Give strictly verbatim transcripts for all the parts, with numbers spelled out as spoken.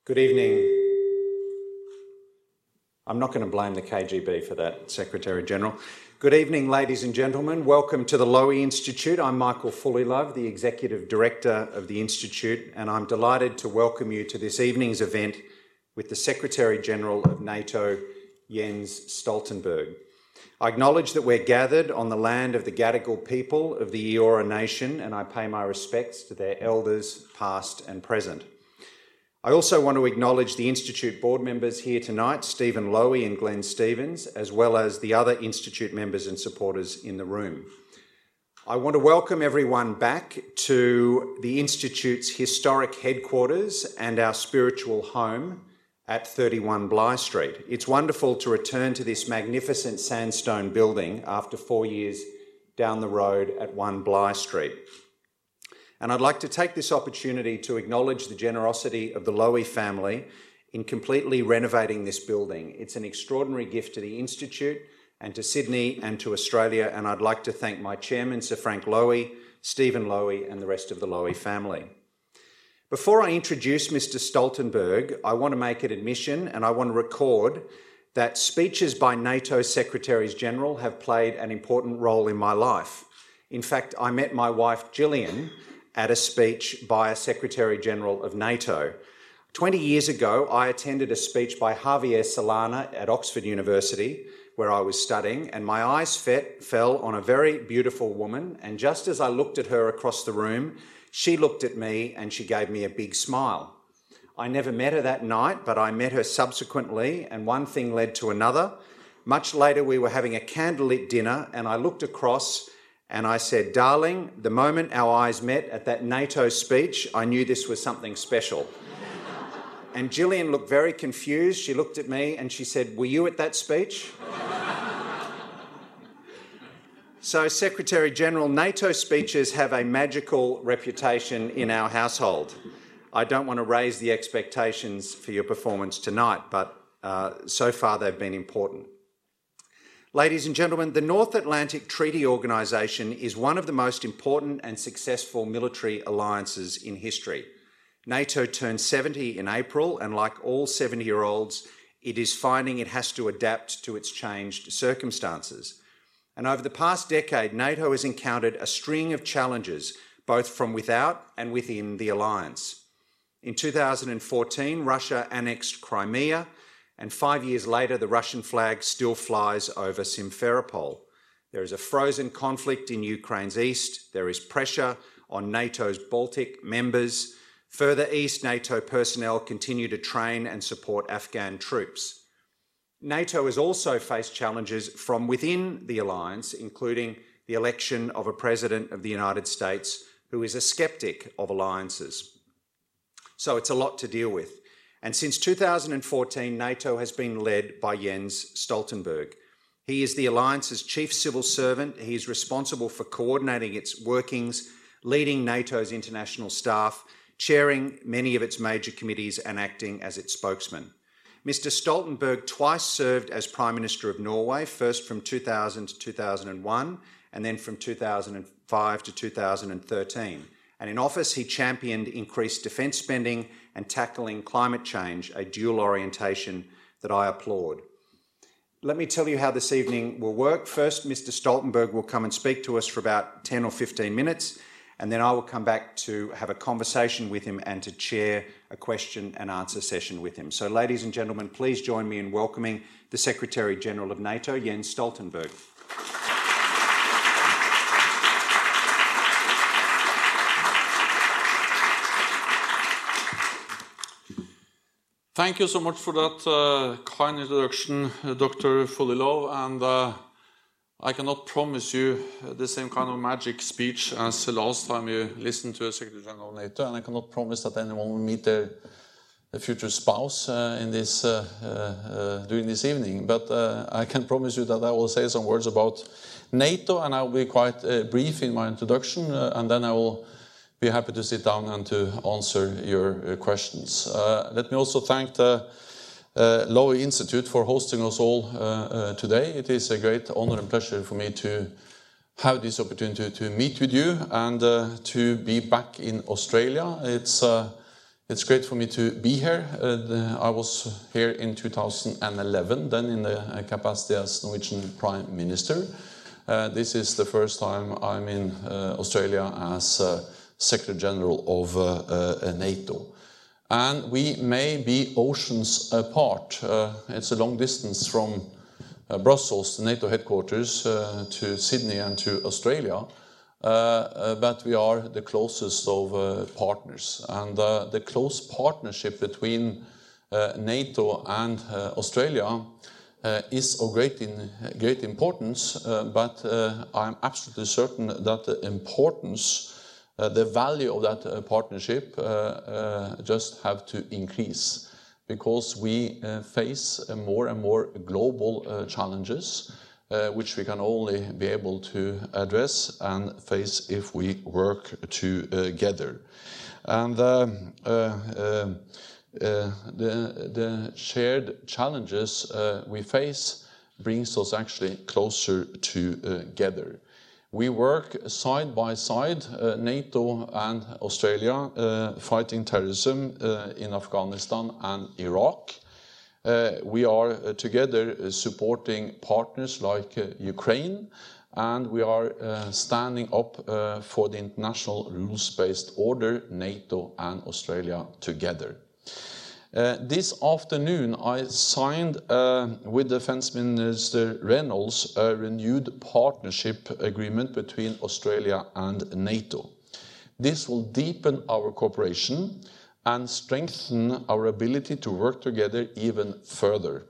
Good evening. I'm not going to blame the K G B for that, Secretary General. Good evening, ladies and gentlemen. Welcome to the Lowy Institute. I'm Michael Fullilove, the Executive Director of the Institute, and I'm delighted to welcome you to this evening's event with the Secretary General of NATO, Jens Stoltenberg. I acknowledge that we're gathered on the land of the Gadigal people of the Eora Nation, and I pay my respects to their elders, past and present. I also want to acknowledge the Institute board members here tonight, Stephen Lowy and Glenn Stevens, as well as the other Institute members and supporters in the room. I want to welcome everyone back to the Institute's historic headquarters and our spiritual home at thirty-one Bligh Street. It's wonderful to return to this magnificent sandstone building after four years down the road at one Bligh Street. And I'd like to take this opportunity to acknowledge the generosity of the Lowy family in completely renovating this building. It's an extraordinary gift to the Institute and to Sydney and to Australia, and I'd like to thank my chairman, Sir Frank Lowy, Stephen Lowy, and the rest of the Lowy family. Before I introduce Mister Stoltenberg, I want to make an admission and I want to record that speeches by NATO Secretaries General have played an important role in my life. In fact, I met my wife, Gillian, at a speech by a Secretary General of NATO. Twenty years ago, I attended a speech by Javier Solana at Oxford University, where I was studying, and my eyes fet, fell on a very beautiful woman, and just as I looked at her across the room, she looked at me and she gave me a big smile. I never met her that night, but I met her subsequently, and one thing led to another. Much later, we were having a candlelit dinner, and I looked across and I said, "Darling, the moment our eyes met at that NATO speech, I knew this was something special." And Gillian looked very confused. She looked at me and she said, "Were you at that speech?" So, Secretary General, NATO speeches have a magical reputation in our household. I don't want to raise the expectations for your performance tonight, but uh, so far they've been important. Ladies and gentlemen, the North Atlantic Treaty Organisation is one of the most important and successful military alliances in history. NATO turned seventy in April, and like all seventy-year-olds, it is finding it has to adapt to its changed circumstances. And over the past decade, NATO has encountered a string of challenges, both from without and within the alliance. In two thousand fourteen, Russia annexed Crimea, and five years later, the Russian flag still flies over Simferopol. There is a frozen conflict in Ukraine's east. There is pressure on NATO's Baltic members. Further east, NATO personnel continue to train and support Afghan troops. NATO has also faced challenges from within the alliance, including the election of a president of the United States who is a skeptic of alliances. So it's a lot to deal with. And since two thousand fourteen, NATO has been led by Jens Stoltenberg. He is the alliance's chief civil servant. He is responsible for coordinating its workings, leading NATO's international staff, chairing many of its major committees and acting as its spokesman. Mister Stoltenberg twice served as Prime Minister of Norway, first from two thousand to two thousand one, and then from two thousand five to two thousand thirteen. And in office, he championed increased defence spending and tackling climate change, a dual orientation that I applaud. Let me tell you how this evening will work. First, Mister Stoltenberg will come and speak to us for about ten or fifteen minutes, and then I will come back to have a conversation with him and to chair a question and answer session with him. So, ladies and gentlemen, please join me in welcoming the Secretary General of NATO, Jens Stoltenberg. Thank you so much for that uh, kind introduction, uh, Doctor Fullilove, and uh, I cannot promise you the same kind of magic speech as the last time you listened to a Secretary General of NATO, and I cannot promise that anyone will meet their, their future spouse uh, in this uh, uh, during this evening. But uh, I can promise you that I will say some words about NATO, and I will be quite uh, brief in my introduction, uh, and then I will be happy to sit down and to answer your uh, questions. Uh, let me also thank the uh, Lowy Institute for hosting us all uh, uh, today. It is a great honor and pleasure for me to have this opportunity to meet with you and uh, to be back in Australia. It's uh, It's great for me to be here. Uh, the, I was here in two thousand eleven, then in the capacity as Norwegian Prime Minister. Uh, this is the first time I'm in uh, Australia as uh, Secretary General of uh, uh, NATO. And we may be oceans apart. Uh, it's a long distance from uh, Brussels, the NATO headquarters, uh, to Sydney and to Australia. Uh, uh, but we are the closest of uh, partners. And uh, the close partnership between uh, NATO and uh, Australia uh, is of great, in, great importance, uh, but uh, I'm absolutely certain that the importance, uh, the value of that uh, partnership uh, uh, just have to increase, because we uh, face uh, more and more global uh, challenges, Uh, which we can only be able to address and face if we work together. And uh, uh, uh, uh, the, the shared challenges uh, we face brings us actually closer together. We work side by side, uh, NATO and Australia, uh, fighting terrorism uh, in Afghanistan and Iraq. Uh, we are uh, together uh, supporting partners like uh, Ukraine, and we are uh, standing up uh, for the international rules-based order, NATO and Australia together. Uh, this afternoon I signed uh, with Defence Minister Reynolds a renewed partnership agreement between Australia and NATO. This will deepen our cooperation and strengthen our ability to work together even further.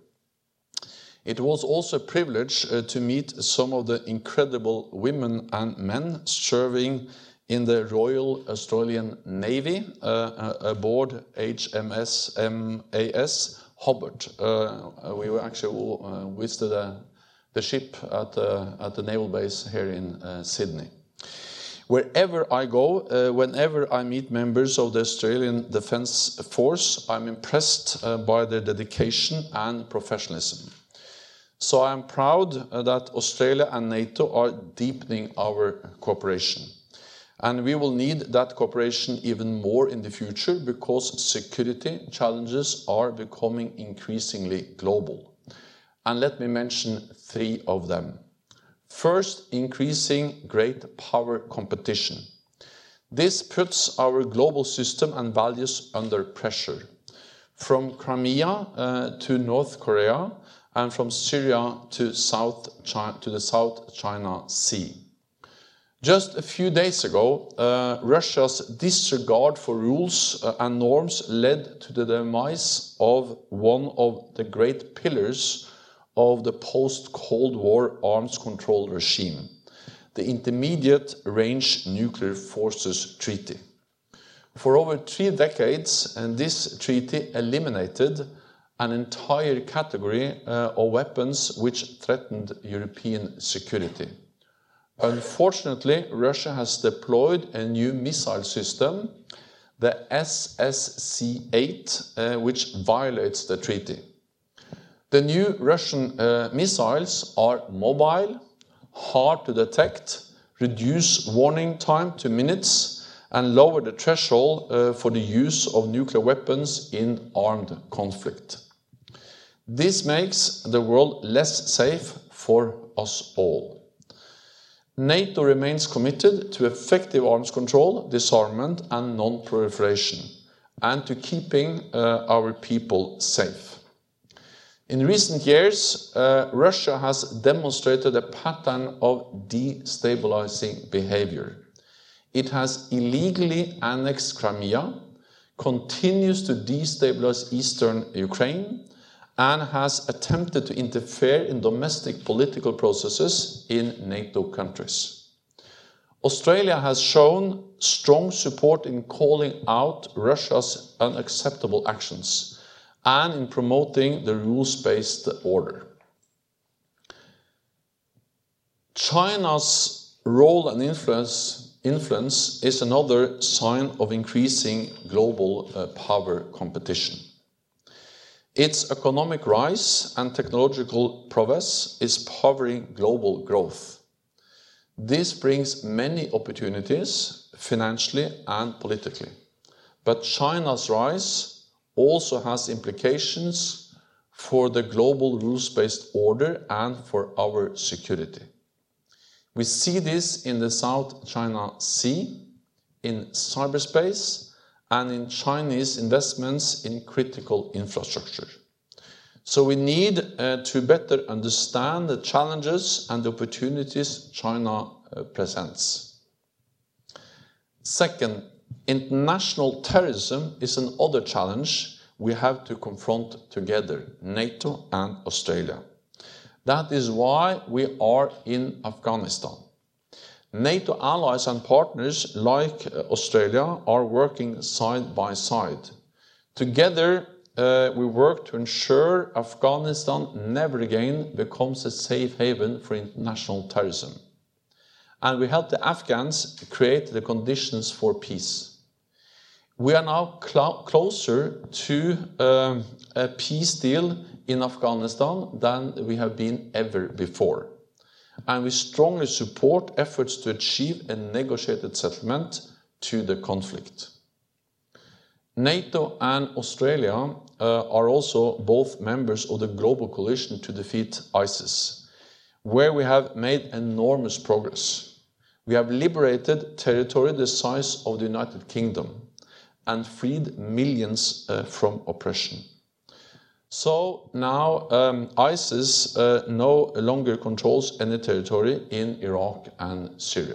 It was also a privilege uh, to meet some of the incredible women and men serving in the Royal Australian Navy uh, aboard H M S M A S Hobart. Uh, we were actually uh, visited uh, the ship at, uh, at the naval base here in uh, Sydney. Wherever I go, uh, whenever I meet members of the Australian Defence Force, I'm impressed uh, by their dedication and professionalism. So I'm proud uh, that Australia and NATO are deepening our cooperation. And we will need that cooperation even more in the future, because security challenges are becoming increasingly global. And let me mention three of them. First, increasing great power competition. This puts our global system and values under pressure. From Crimea uh, to North Korea, and from Syria to, South China, to the South China Sea. Just a few days ago, uh, Russia's disregard for rules uh, and norms led to the demise of one of the great pillars of the post-Cold War arms control regime, the Intermediate Range Nuclear Forces Treaty. For over three decades, and this treaty eliminated an entire category uh, of weapons which threatened European security. Unfortunately, Russia has deployed a new missile system, the S S C eight, uh, which violates the treaty. The new Russian uh, missiles are mobile, hard to detect, reduce warning time to minutes, and lower the threshold uh, for the use of nuclear weapons in armed conflict. This makes the world less safe for us all. NATO remains committed to effective arms control, disarmament, and non-proliferation, and to keeping uh, our people safe. In recent years, uh, Russia has demonstrated a pattern of destabilizing behavior. It has illegally annexed Crimea, continues to destabilize eastern Ukraine, and has attempted to interfere in domestic political processes in NATO countries. Australia has shown strong support in calling out Russia's unacceptable actions and in promoting the rules-based order. China's role and influence, influence is another sign of increasing global uh, power competition. Its economic rise and technological prowess is powering global growth. This brings many opportunities, financially and politically. but China's rise also has implications for the global rules-based order and for our security. We see this in the South China Sea, in cyberspace, and in Chinese investments in critical infrastructure. So we need uh, to better understand the challenges and the opportunities China uh, presents. Second, international terrorism is another challenge we have to confront together, NATO and Australia. That is why we are in Afghanistan. NATO allies and partners like Australia are working side by side. Together, uh, we work to ensure Afghanistan never again becomes a safe haven for international terrorism. And we help the Afghans create the conditions for peace. We are now cl- closer to um, a peace deal in Afghanistan than we have been ever before. And we strongly support efforts to achieve a negotiated settlement to the conflict. NATO and Australia uh, are also both members of the global coalition to defeat ISIS, where we have made enormous progress. We have liberated territory the size of the United Kingdom and freed millions uh, from oppression. So now um, ISIS uh, no longer controls any territory in Iraq and Syria.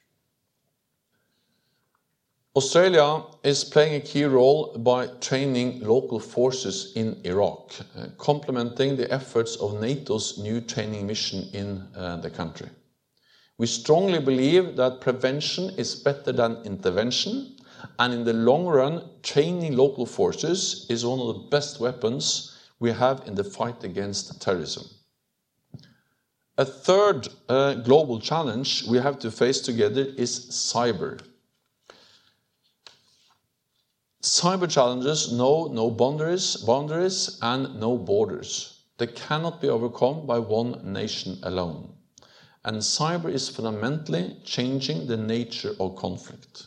Australia is playing a key role by training local forces in Iraq, uh, complementing the efforts of NATO's new training mission in uh, the country. We strongly believe that prevention is better than intervention, and in the long run, training local forces is one of the best weapons we have in the fight against terrorism. A third uh, global challenge we have to face together is cyber. Cyber challenges know no boundaries, boundaries and no borders. They cannot be overcome by one nation alone. And cyber is fundamentally changing the nature of conflict.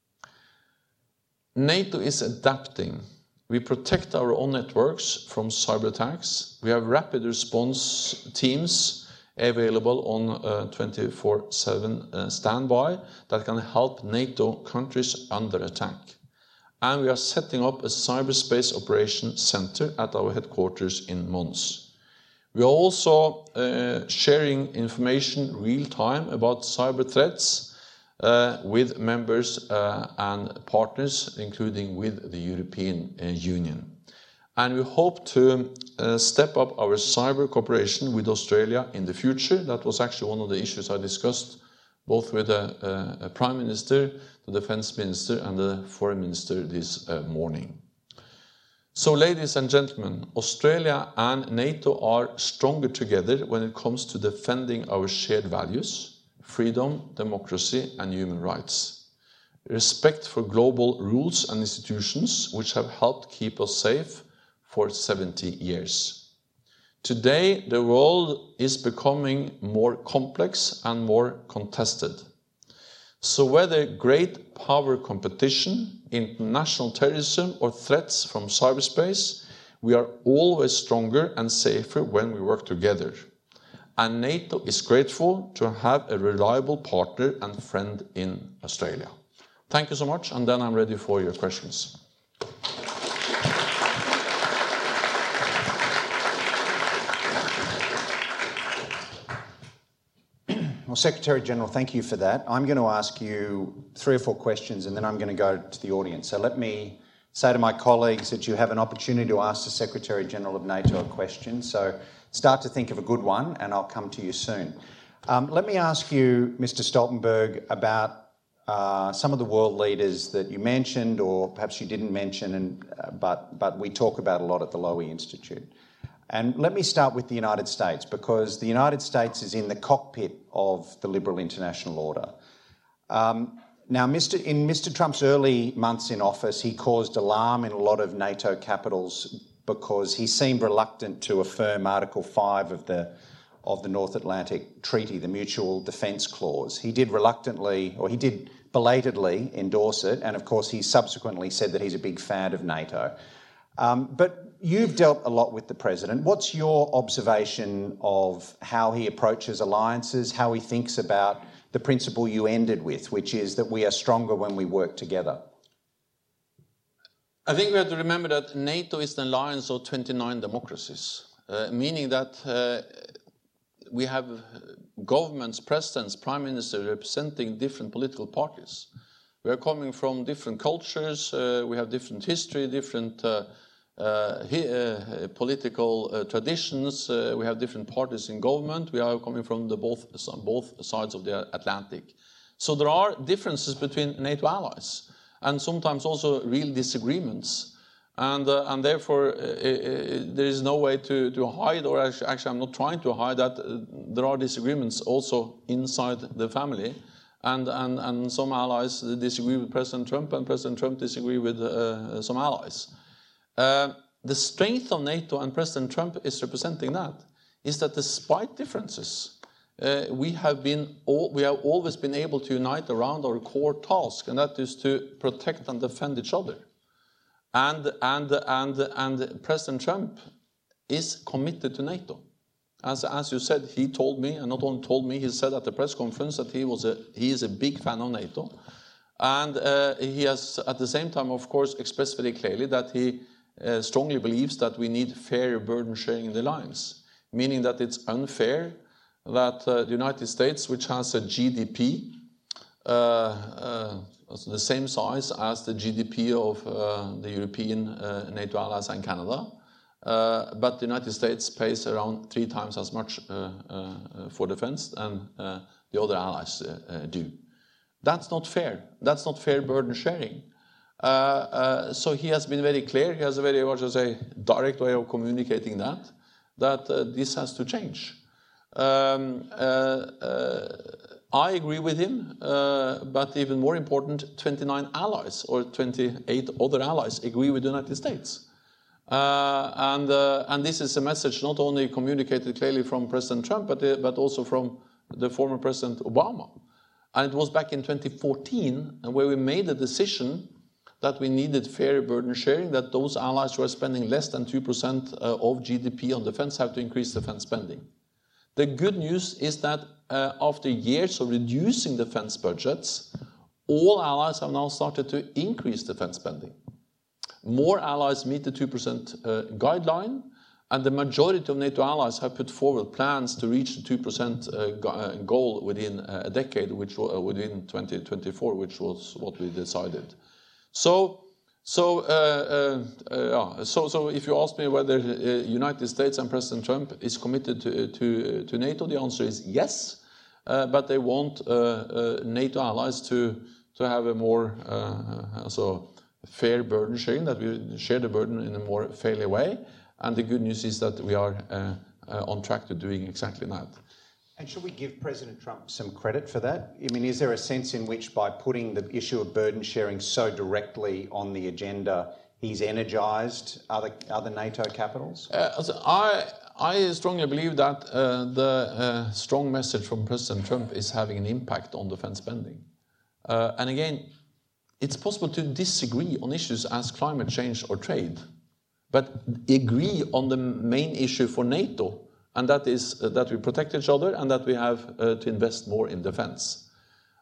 NATO is adapting. We protect our own networks from cyber attacks. We have rapid response teams available on uh, twenty-four seven uh, standby that can help NATO countries under attack. And we are setting up a cyberspace operations center at our headquarters in Mons. We are also uh, sharing information real time about cyber threats Uh, with members uh, and partners, including with the European uh, Union. And we hope to uh, step up our cyber cooperation with Australia in the future. That was actually one of the issues I discussed both with the uh, uh, Prime Minister, the Defence Minister and the Foreign Minister this uh, morning. So, ladies and gentlemen, Australia and NATO are stronger together when it comes to defending our shared values: freedom, democracy, and human rights. Respect for global rules and institutions which have helped keep us safe for seventy years. Today, the world is becoming more complex and more contested. So whether great power competition, international terrorism, or threats from cyberspace, we are always stronger and safer when we work together. And NATO is grateful to have a reliable partner and friend in Australia. Thank you so much, and then I'm ready for your questions. Well, Secretary General, thank you for that. I'm going to ask you three or four questions, and then I'm going to go to the audience. So let me say to my colleagues that you have an opportunity to ask the Secretary General of NATO a question. So start to think of a good one, and I'll come to you soon. Um, let me ask you, Mister Stoltenberg, about uh, some of the world leaders that you mentioned, or perhaps you didn't mention, and uh, but but we talk about a lot at the Lowy Institute. And let me start with the United States, because the United States is in the cockpit of the liberal international order. Um, now, Mister in Mister Trump's early months in office, he caused alarm in a lot of NATO capitals because he seemed reluctant to affirm Article five of the of the North Atlantic Treaty, the Mutual Defence Clause. He did reluctantly, or he did belatedly endorse it, and of course he's subsequently said that he's a big fan of NATO. Um, but you've dealt a lot with the President. What's your observation of how he approaches alliances, how he thinks about the principle you ended with, which is that we are stronger when we work together? I think we have to remember that NATO is an alliance of twenty-nine democracies, uh, meaning that uh, we have governments, presidents, prime ministers representing different political parties. We are coming from different cultures, uh, we have different history, different uh, uh, hi uh, political uh, traditions, uh, we have different parties in government, we are coming from the both, both sides of the Atlantic. So there are differences between NATO allies, and sometimes also real disagreements. And, uh, and therefore, uh, uh, there is no way to, to hide, or actually, actually I'm not trying to hide that uh, there are disagreements also inside the family. And, and, and some allies disagree with President Trump, and President Trump disagree with uh, some allies. Uh, the strength of NATO, and President Trump is representing that, is that despite differences, uh, we, have been all, we have always been able to unite around our core task, and that is to protect and defend each other. And, and, and, and President Trump is committed to NATO. As, as you said, he told me, and not only told me, he said at the press conference that he, was a, he is a big fan of NATO. And uh, he has, at the same time, of course, expressed very clearly that he uh, strongly believes that we need fair burden sharing in the alliance, meaning that it's unfair that uh, the United States, which has a G D P uh, uh, the same size as the G D P of uh, the European uh, NATO allies and Canada, uh, but the United States pays around three times as much uh, uh, for defense than uh, the other allies uh, uh, do. That's not fair. That's not fair burden sharing. Uh, uh, so he has been very clear. He has a very, what should I say, direct way of communicating that, that uh, this has to change. Um, uh, uh, I agree with him, uh, but even more important, twenty-nine allies or twenty-eight other allies agree with the United States. Uh, and, uh, and this is a message not only communicated clearly from President Trump, but, uh, but also from the former President Obama. And it was back in twenty fourteen where we made the decision that we needed fair burden sharing, that those allies who are spending less than two percent of G D P on defense have to increase defense spending. The good news is that uh, after years of reducing defense budgets, all allies have now started to increase defense spending. More allies meet the two percent uh, guideline, and the majority of NATO allies have put forward plans to reach the two percent uh, goal within a decade, which uh, within twenty twenty-four, which was what we decided. So, so, uh, uh, uh, yeah. so, so if you ask me whether the uh, United States and President Trump is committed to, to, to NATO, the answer is yes. Uh, but they want uh, uh, NATO allies to, to have a more uh, also fair burden sharing, that we share the burden in a more fairly way. And the good news is that we are uh, uh, on track to doing exactly that. And should we give President Trump some credit for that? I mean, is there a sense in which by putting the issue of burden sharing so directly on the agenda, he's energised other, other NATO capitals? Uh, so I, I strongly believe that uh, the uh, strong message from President Trump is having an impact on defense spending. Uh, and again, it's possible to disagree on issues as climate change or trade, but agree on the main issue for NATO, and that is uh, that we protect each other and that we have uh, to invest more in defense.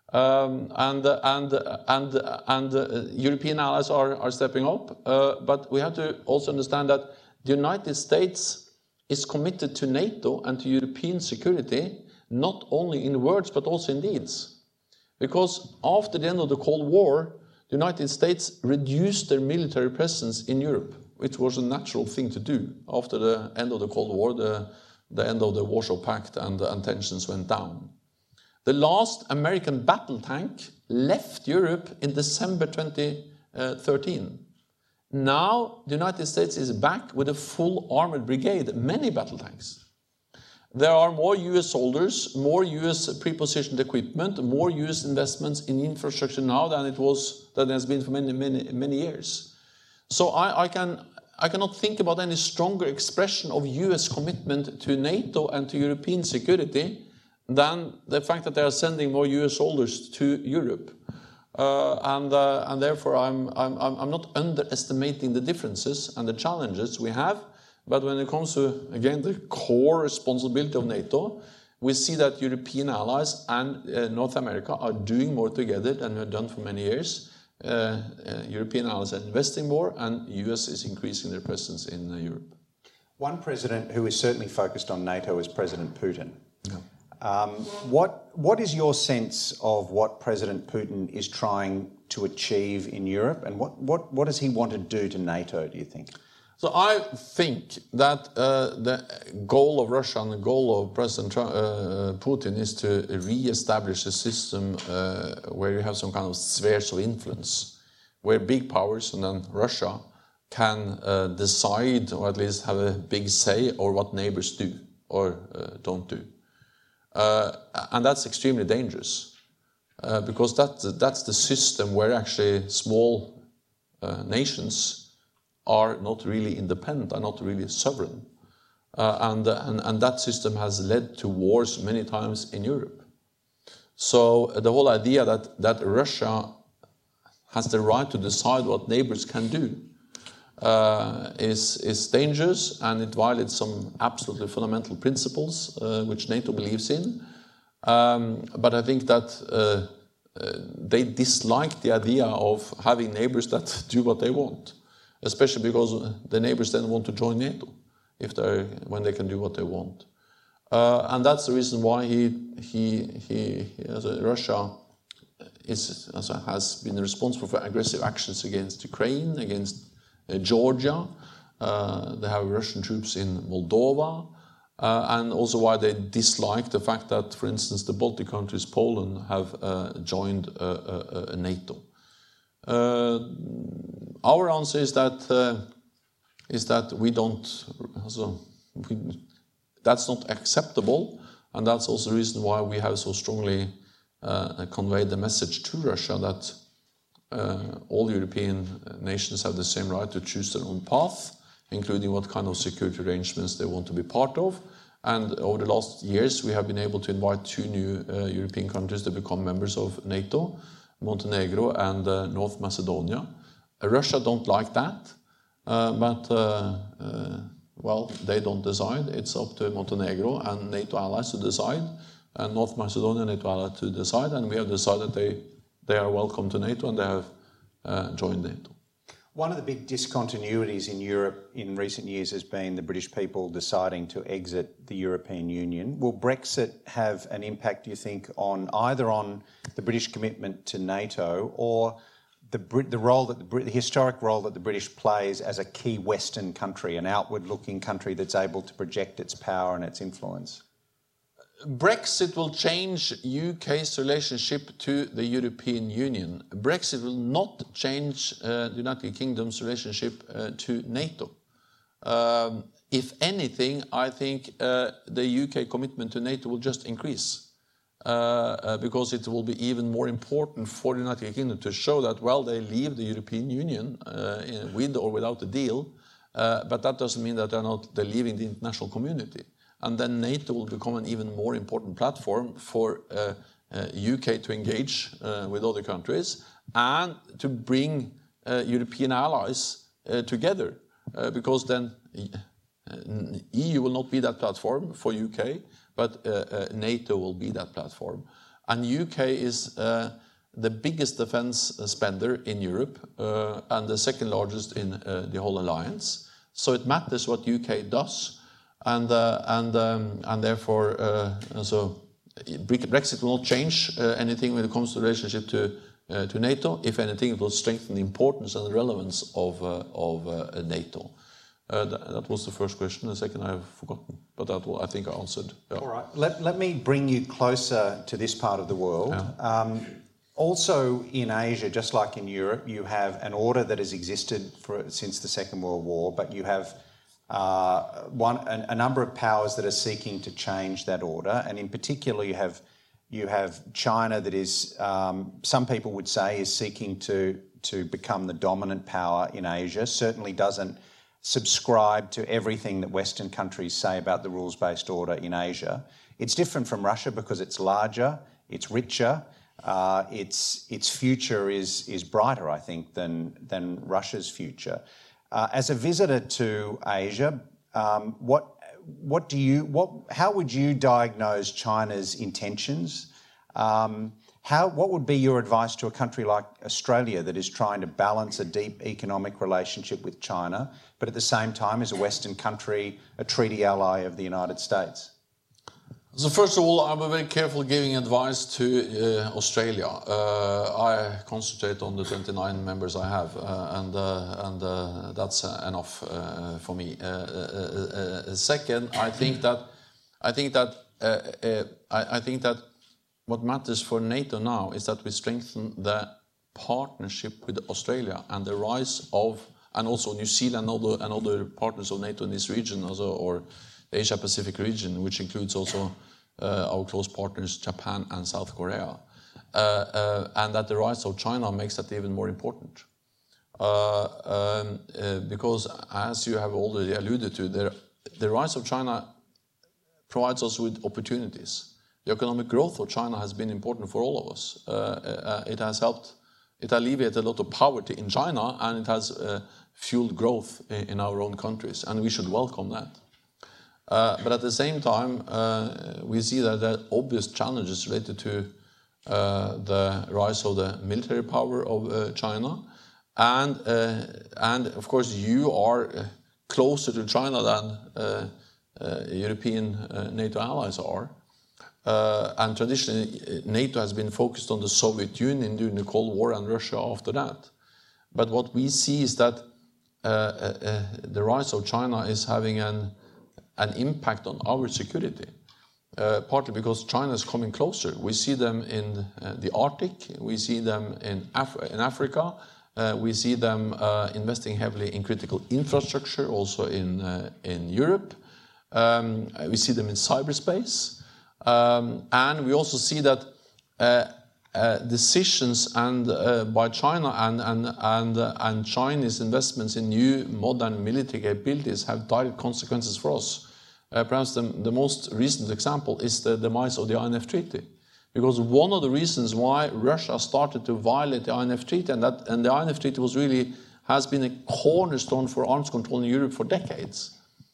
Um, and uh, and and and uh, European allies are, are stepping up, uh, but we have to also understand that the United States is committed to NATO and to European security, not only in words but also in deeds. Because after the end of the Cold War, the United States reduced their military presence in Europe, which was a natural thing to do. After the end of the Cold War, the, the end of the Warsaw Pact, and, and tensions went down. The last American battle tank left Europe in December twenty thirteen. Now, the United States is back with a full armored brigade, many battle tanks. There are more U S soldiers, more U S pre-positioned equipment, more U S investments in infrastructure now than it was, than it has been for many, many, many years. So I, I, can, I cannot think about any stronger expression of U S commitment to NATO and to European security than the fact that they are sending more U S soldiers to Europe. Uh, and, uh, and therefore, I'm, I'm, I'm not underestimating the differences and the challenges we have. But when it comes to, again, the core responsibility of NATO, we see that European allies and uh, North America are doing more together than we have done for many years. Uh, uh, European allies are investing more, and the U S is increasing their presence in uh, Europe. One president who is certainly focused on NATO is President Putin. Yeah. Um, what, what is your sense of what President Putin is trying to achieve in Europe, and what, what, what does he want to do to NATO, do you think? So I think that uh, the goal of Russia and the goal of President Trump, uh, Putin is to re-establish a system uh, where you have some kind of spheres of influence, where big powers, and then Russia, can uh, decide, or at least have a big say over what neighbors do or uh, don't do. Uh, and that's extremely dangerous, uh, because that, that's the system where actually small uh, nations are not really independent, are not really sovereign. Uh, and, and, and that system has led to wars many times in Europe. So uh, the whole idea that, that Russia has the right to decide what neighbors can do uh, is, is dangerous, and it violates some absolutely fundamental principles uh, which NATO believes in. Um, but I think that uh, uh, they dislike the idea of having neighbors that do what they want, especially because the neighbors then want to join NATO if they when they can do what they want. Uh, and that's the reason why he, he, he, he as a, Russia is, as a, has been responsible for aggressive actions against Ukraine, against uh, Georgia. Uh, they have Russian troops in Moldova. Uh, and also why they dislike the fact that, for instance, the Baltic countries, Poland, have uh, joined uh, uh, uh, NATO. Uh, our answer is that uh, is that we don't. Also, we, that's not acceptable, and that's also the reason why we have so strongly uh, conveyed the message to Russia that uh, all European nations have the same right to choose their own path, including what kind of security arrangements they want to be part of. And over the last years, we have been able to invite two new uh, European countries to become members of NATO, Montenegro and uh, North Macedonia. Uh, Russia don't like that, uh, but, uh, uh, well, they don't decide. It's up to Montenegro and NATO allies to decide, and North Macedonia and NATO allies to decide, and we have decided they, they are welcome to NATO, and they have uh, joined NATO. One of the big discontinuities in Europe in recent years has been the British people deciding to exit the European Union. Will Brexit have an impact, do you think, on either on the British commitment to NATO or the, the role that the, the historic role that the British plays as a key Western country, an outward-looking country that's able to project its power and its influence? Brexit will change U K's relationship to the European Union. Brexit will not change uh, the United Kingdom's relationship uh, to NATO. Um, if anything, I think uh, the U K commitment to NATO will just increase uh, uh, because it will be even more important for the United Kingdom to show that, well, they leave the European Union uh, in, with or without a deal, uh, but that doesn't mean that they're not they're leaving the international community. And then NATO will become an even more important platform for uh, uh, U K to engage uh, with other countries and to bring uh, European allies uh, together, uh, because then uh, E U will not be that platform for U K, but uh, uh, NATO will be that platform. And U K is uh, the biggest defense spender in Europe uh, and the second largest in uh, the whole alliance. So it matters what U K does. And uh, and um, and therefore, uh, so Brexit will not change uh, anything when it comes to the relationship to uh, to NATO. If anything, it will strengthen the importance and the relevance of uh, of uh, NATO. Uh, that, that was the first question. The second I have forgotten, but that will, I think I answered. Yeah. All right. Let let me bring you closer to this part of the world. Yeah. Um, also in Asia, just like in Europe, you have an order that has existed for since the Second World War, but you have Uh, one, a, a number of powers that are seeking to change that order, and in particular, you have you have China that is, um, some people would say, is seeking to to become the dominant power in Asia. Certainly doesn't subscribe to everything that Western countries say about the rules-based order in Asia. It's different from Russia because it's larger, it's richer, uh, its its future is is brighter, I think, than than Russia's future. Uh, as a visitor to Asia, um, what what do you what how would you diagnose China's intentions? Um, how what would be your advice to a country like Australia that is trying to balance a deep economic relationship with China, but at the same time is a Western country, a treaty ally of the United States? So first of all, I'm very careful giving advice to uh, Australia. Uh, I concentrate on the twenty-nine members I have, uh, and uh, and uh, that's uh, enough uh, for me. Uh, uh, uh, second, I think that I think that uh, uh, I, I think that what matters for NATO now is that we strengthen the partnership with Australia and the rise of, and also New Zealand and other, and other partners of NATO in this region, also, or the Asia-Pacific region, which includes also uh, our close partners Japan and South Korea, uh, uh, and that the rise of China makes that even more important. Uh, um, uh, because, as you have already alluded to, the, the rise of China provides us with opportunities. The economic growth of China has been important for all of us. Uh, uh, it has helped, it alleviated a lot of poverty in China, and it has uh, fueled growth in, in our own countries, and we should welcome that. Uh, but at the same time, uh, we see that there are obvious challenges related to uh, the rise of the military power of uh, China, and uh, and of course you are closer to China than uh, uh, European uh, NATO allies are. Uh, and traditionally, NATO has been focused on the Soviet Union during the Cold War and Russia after that. But what we see is that uh, uh, the rise of China is having an, an impact on our security, uh, partly because China is coming closer. We see them in uh, the Arctic, we see them in, Af in Africa, uh, we see them uh, investing heavily in critical infrastructure, also in, uh, in Europe. Um, we see them in cyberspace. Um, and we also see that uh, uh, decisions and uh, by China and and and, uh, and Chinese investments in new modern military capabilities have direct consequences for us. Uh, perhaps the, the most recent example is the demise of the I N F Treaty, because one of the reasons why Russia started to violate the I N F Treaty, and that and the I N F Treaty was really has been a cornerstone for arms control in Europe for decades.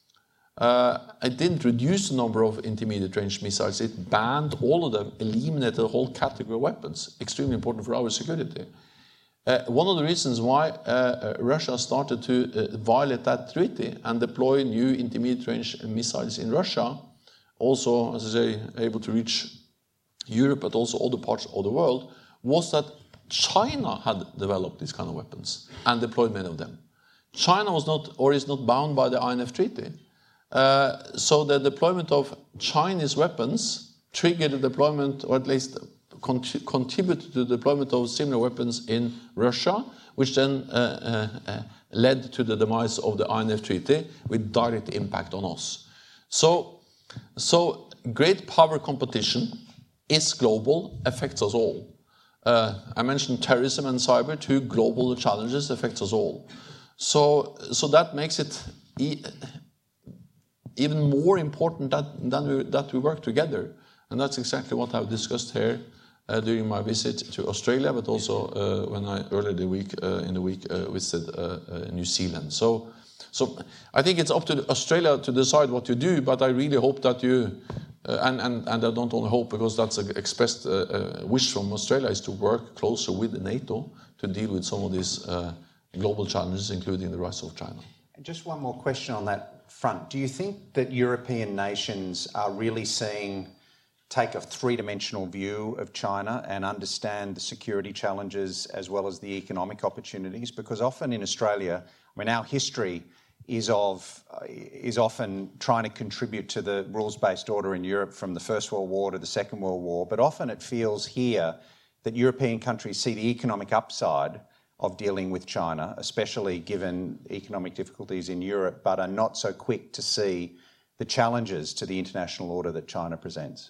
Uh, it didn't reduce the number of intermediate range missiles, it banned all of them, eliminated the whole category of weapons, extremely important for our security. Uh, one of the reasons why uh, Russia started to uh, violate that treaty and deploy new intermediate range missiles in Russia, also, as I say, able to reach Europe but also other parts of the world, was that China had developed these kind of weapons and deployed many of them. China was not, or is not bound by the I N F Treaty. Uh, so the deployment of Chinese weapons triggered the deployment, or at least cont contributed to the deployment of similar weapons in Russia, which then uh, uh, uh, led to the demise of the I N F Treaty with direct impact on us. So, so great power competition is global, affects us all. Uh, I mentioned terrorism and cyber, two global challenges, affects us all. So, so that makes it e even more important that, than we, that we work together. And that's exactly what I've discussed here uh, during my visit to Australia, but also uh, when I earlier the week, uh, in the week uh, visited uh, uh, New Zealand. So, so I think it's up to Australia to decide what to do, but I really hope that you, uh, and, and, and I don't only hope because that's an expressed uh, uh, wish from Australia, is to work closer with NATO to deal with some of these uh, global challenges, including the rise of China. Just one more question on that front. Do you think that European nations are really seeing, take a three-dimensional view of China and understand the security challenges as well as the economic opportunities? Because often in Australia, I mean, our history is of uh, is often trying to contribute to the rules-based order in Europe from the First World War to the Second World War, but often it feels here that European countries see the economic upside of dealing with China, especially given economic difficulties in Europe, but are not so quick to see the challenges to the international order that China presents?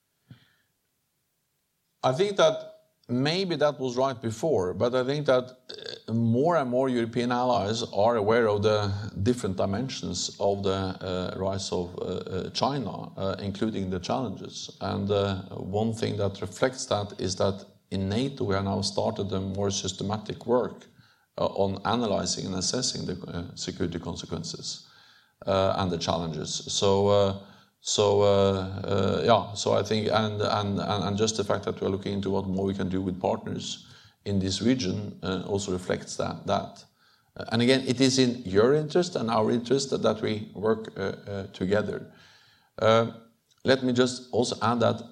I think that maybe that was right before, but I think that more and more European allies are aware of the different dimensions of the uh, rise of uh, China, uh, including the challenges. And uh, one thing that reflects that is that in NATO, we have now started a more systematic work uh, on analyzing and assessing the uh, security consequences uh, and the challenges. So, uh, so uh, uh, yeah. So I think, and, and and just the fact that we are looking into what more we can do with partners in this region uh, also reflects that. That. Uh, and again, it is in your interest and our interest that, that we work uh, uh, together. Uh, let me just also add that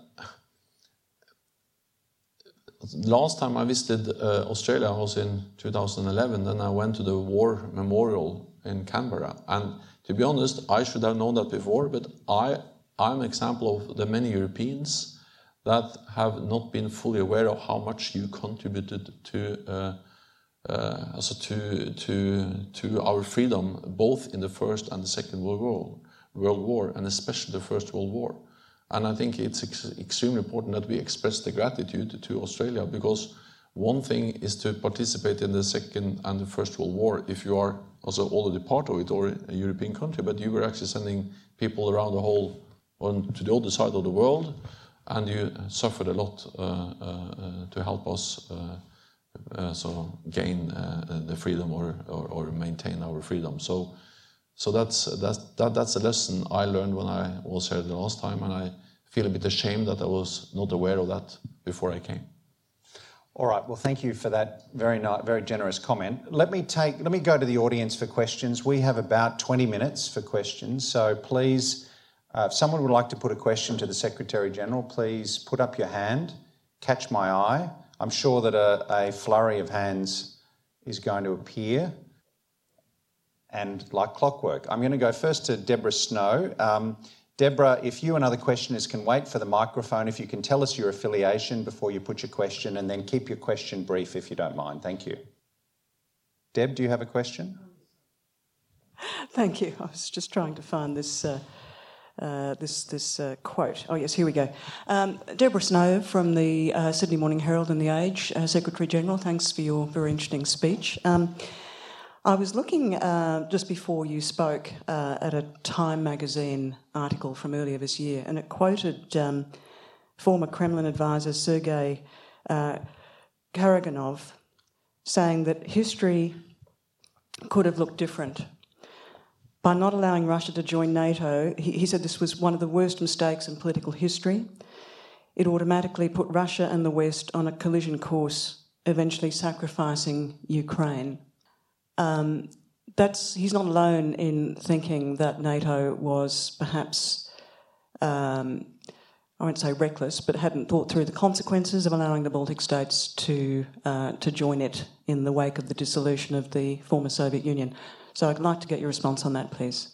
last time I visited uh, Australia was in two thousand eleven, and I went to the War Memorial in Canberra. And to be honest, I should have known that before, but I, I'm an example of the many Europeans that have not been fully aware of how much you contributed to uh, uh, also to, to, to our freedom, both in the First and the Second World War, World War, and especially the First World War. And I think it's ex extremely important that we express the gratitude to Australia, because one thing is to participate in the Second and the First World War if you are also already part of it or a European country, but you were actually sending people around the whole, on to the other side of the world, and you suffered a lot uh, uh, to help us uh, uh, so gain uh, the freedom or, or, or maintain our freedom. So. So that's, that's, that, that's a lesson I learned when I was here the last time, and I feel a bit ashamed that I was not aware of that before I came. All right, well, thank you for that very nice, very generous comment. Let me take, let me go to the audience for questions. We have about twenty minutes for questions, so please, uh, if someone would like to put a question to the Secretary-General, please put up your hand, catch my eye. I'm sure that a, a flurry of hands is going to appear. And like clockwork. I'm going to go first to Deborah Snow. Um, Deborah, if you and other questioners can wait for the microphone, if you can tell us your affiliation before you put your question, and then keep your question brief if you don't mind. Thank you. Deb, do you have a question? Thank you. I was just trying to find this uh, uh, this this uh, quote. Oh yes, here we go. Um, Deborah Snow from the uh, Sydney Morning Herald and The Age, uh, Secretary-General. Thanks for your very interesting speech. Um, I was looking uh, just before you spoke uh, at a Time magazine article from earlier this year, and it quoted um, former Kremlin advisor Sergei uh, Karaganov saying that history could have looked different. By not allowing Russia to join NATO, he, he said this was one of the worst mistakes in political history. It automatically put Russia and the West on a collision course, eventually sacrificing Ukraine. Um, that's, he's not alone in thinking that NATO was perhaps, um, I won't say reckless, but hadn't thought through the consequences of allowing the Baltic states to uh, to join it in the wake of the dissolution of the former Soviet Union. So I'd like to get your response on that, please.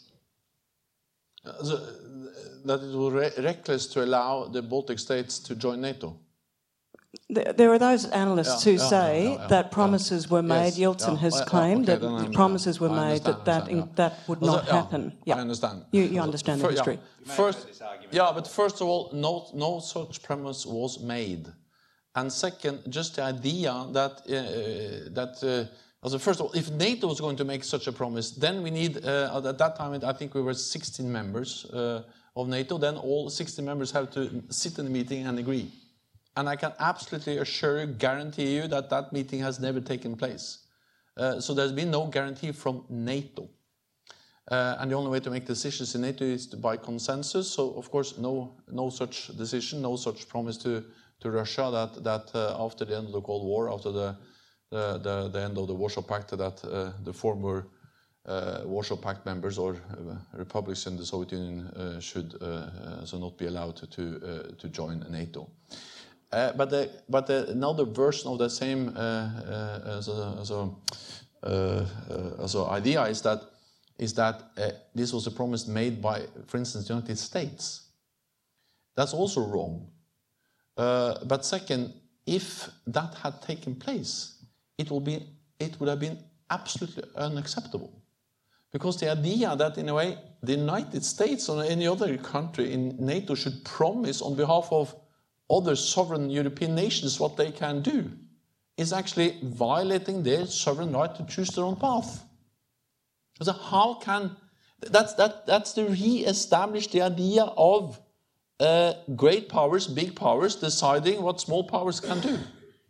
Uh, the, that it was re reckless to allow the Baltic states to join NATO? There are those analysts yeah, who yeah, say yeah, yeah, that promises yeah. were made. Yes, Yeltsin yeah, has yeah, claimed okay, that then promises were I made that that, yeah. that would Also, not yeah, happen. Yeah. I understand. You, you understand the For, history. Yeah. First, yeah, but first of all, no, no such premise was made. And second, just the idea that, uh, that uh, also first of all, if NATO was going to make such a promise, then we need, uh, at that time, I think we were sixteen members uh, of NATO, then all sixteen members have to sit in the meeting and agree. And I can absolutely assure you, guarantee you that that meeting has never taken place. Uh, so there's been no guarantee from NATO. Uh, and the only way to make decisions in NATO is to, by consensus. So, of course, no, no such decision, no such promise to, to Russia that, that uh, after the end of the Cold War, after the, the, the, the end of the Warsaw Pact, that uh, the former uh, Warsaw Pact members or uh, republics in the Soviet Union uh, should uh, so not be allowed to, to, uh, to join NATO. Uh, but the, but the, another version of the same uh, uh, as a, as a, uh, uh, as a idea is that is that uh, this was a promise made by, for instance, the United States. That's also wrong. Uh, but second, if that had taken place, it will be it would have been absolutely unacceptable, because the idea that in a way the United States or any other country in NATO should promise on behalf of other sovereign European nations what they can do is actually violating their sovereign right to choose their own path. So how can that's that that's to re-establish the idea of uh, great powers, big powers deciding what small powers can do.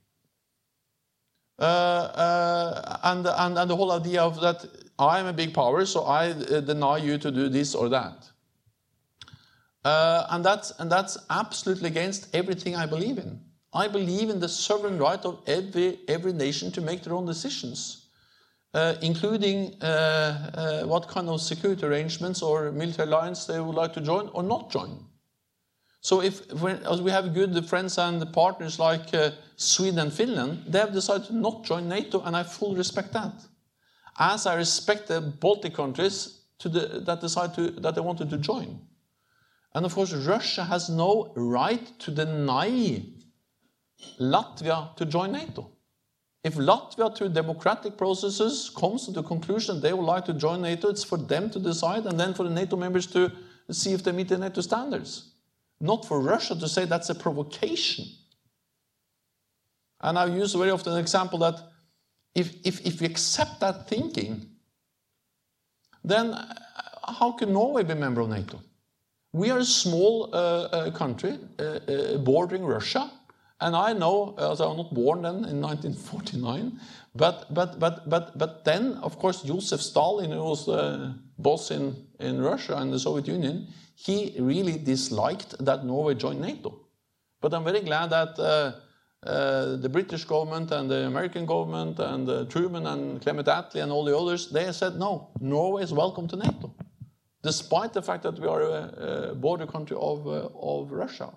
Uh, uh, and, and, and the whole idea of that I am a big power, so I uh, deny you to do this or that. Uh, and, that's, and that's absolutely against everything I believe in. I believe in the sovereign right of every, every nation to make their own decisions, uh, including uh, uh, what kind of security arrangements or military alliance they would like to join or not join. So if, when, as we have good friends and partners like uh, Sweden and Finland, they have decided to not join NATO, and I fully respect that. As I respect the Baltic countries to the, that decide to, that they wanted to join. And of course, Russia has no right to deny Latvia to join NATO. If Latvia, through democratic processes, comes to the conclusion they would like to join NATO, it's for them to decide, and then for the NATO members to see if they meet the NATO standards. Not for Russia to say that's a provocation. And I use very often an example that if, if, if we accept that thinking, then how can Norway be a member of NATO? We are a small uh, uh, country uh, uh, bordering Russia. And I know, as I was not born then in nineteen forty-nine, but, but, but, but, but then, of course, Joseph Stalin, who was the boss in, in Russia and the Soviet Union, he really disliked that Norway joined NATO. But I'm very glad that uh, uh, the British government and the American government and uh, Truman and Clement Attlee and all the others, they said, no, Norway is welcome to NATO, despite the fact that we are a, a border country of, uh, of Russia.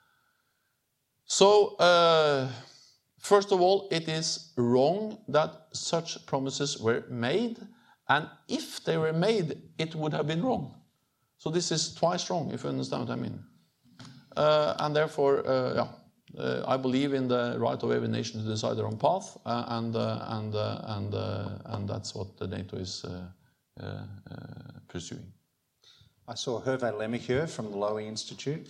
So, uh, first of all, it is wrong that such promises were made, and if they were made, it would have been wrong. So this is twice wrong, if you understand what I mean. Uh, and therefore, uh, yeah, uh, I believe in the right of every nation to decide their own path, uh, and, uh, and, uh, and, uh, and that's what the NATO is uh, uh, uh, pursuing. I saw Hervé Lemmercure from the Lowy Institute.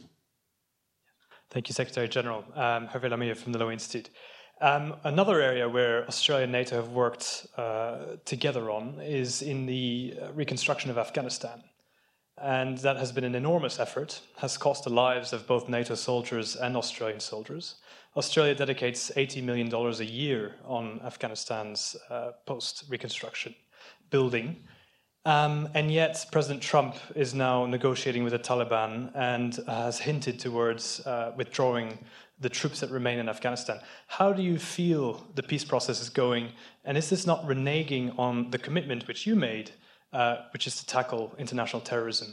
Thank you, Secretary General. Um, Hervé Lemmercure from the Lowy Institute. Um, another area where Australia and NATO have worked uh, together on is in the reconstruction of Afghanistan. And that has been an enormous effort, has cost the lives of both NATO soldiers and Australian soldiers. Australia dedicates eighty million dollars a year on Afghanistan's uh, post-reconstruction building. Um, and yet President Trump is now negotiating with the Taliban and has hinted towards uh, withdrawing the troops that remain in Afghanistan. How do you feel the peace process is going? And is this not reneging on the commitment which you made, Uh, which is to tackle international terrorism?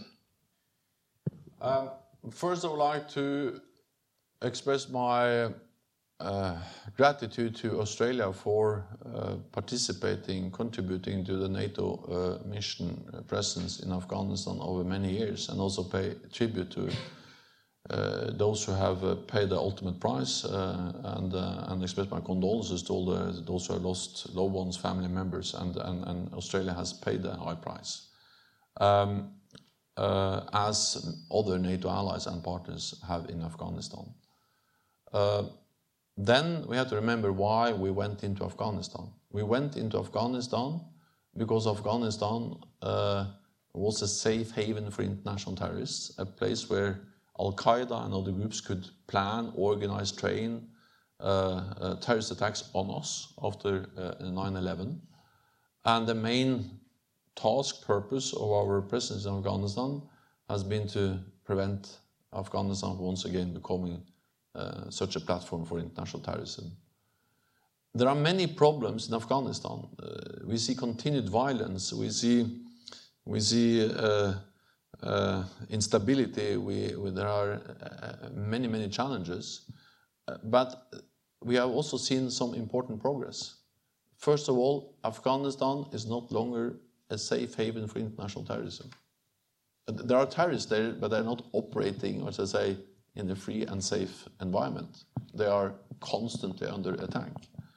Um, first, I would like to express my uh, gratitude to Australia for uh, participating, contributing to the NATO uh, mission uh, presence in Afghanistan over many years, and also pay tribute to uh, those who have uh, paid the ultimate price, uh, and, uh, and express my condolences to all the, those who have lost loved ones, family members, and, and, and Australia has paid the high price, um, uh, as other NATO allies and partners have in Afghanistan. Uh, then we have to remember why we went into Afghanistan. We went into Afghanistan because Afghanistan uh, was a safe haven for international terrorists, a place where Al-Qaeda and other groups could plan, organize, train uh, uh, terrorist attacks on us after uh, nine eleven. And the main task, purpose of our presence in Afghanistan has been to prevent Afghanistan from once again becoming uh, such a platform for international terrorism. There are many problems in Afghanistan. Uh, we see continued violence, we see, we see uh, Uh, instability, we, we, there are uh, many, many challenges, uh, but we have also seen some important progress. First of all, Afghanistan is not longer a safe haven for international terrorism. There are terrorists there, but they're not operating, as I say, in a free and safe environment. They are constantly under attack.